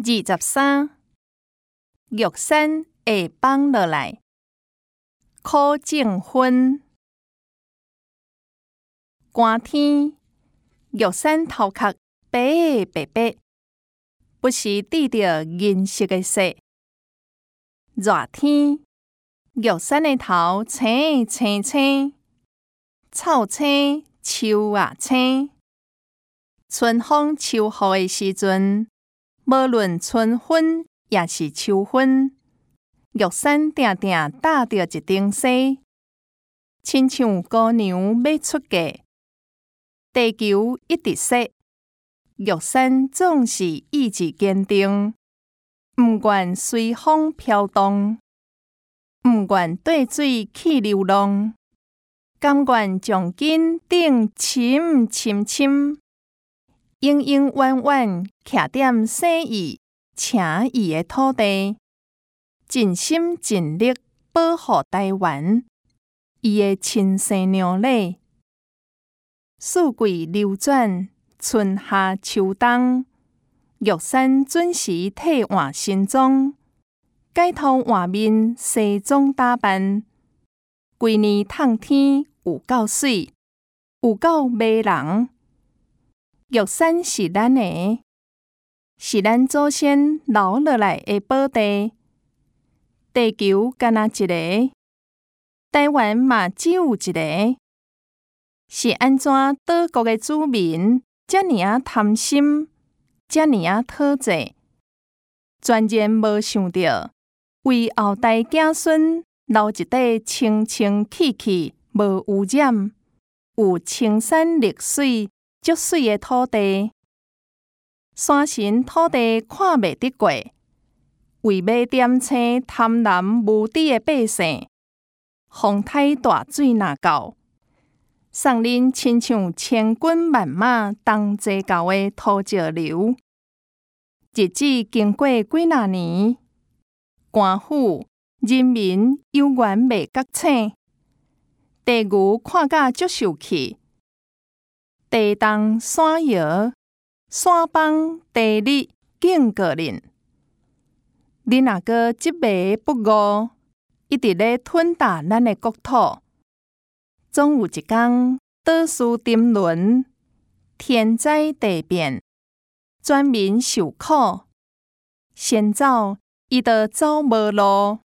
23玉山会放落来，苦种薰。寒天，玉山头壳白白白，不时滴着银色的雪。热天，玉山的头青青青，草青树也青。春风秋雨的时阵，无论春分也是秋分，玉山定定搭着一顶雪，亲像姑娘要出嫁。地球一直说，玉山总是意志坚定，不愿随风飘动，不愿对水去流浪，甘愿将根顶深深深，永永远远徛踮生意请伊的土地，尽心尽力保护台湾，伊的亲生娘嘞。四季流转，春夏秋冬，玉山准时替换新装，改头换面西装打扮，规年透天有够水，有够迷人。玉山是咱的，是咱祖先留落来的宝地。地球敢若一个，台湾嘛只有一个。是安怎岛国的子民遮尔贪心，遮尔讨债，全然无想到为后代子孙留一块清清气气、无污染、有青山绿水、足水的土地。山神土地看袂得过，为要点青贪婪无知的百姓，风台大水若到，送恁亲像千军万马同齐到的土石流。日子经过几若年，官府人民犹原未觉醒，地牛看甲足受气，地动山摇，山崩地裂警告恁。恁若阁执迷不悟，一直咧吞踏咱的国土，总有一天倒输沉沦，天灾地变，全民受苦，先走伊就走无路。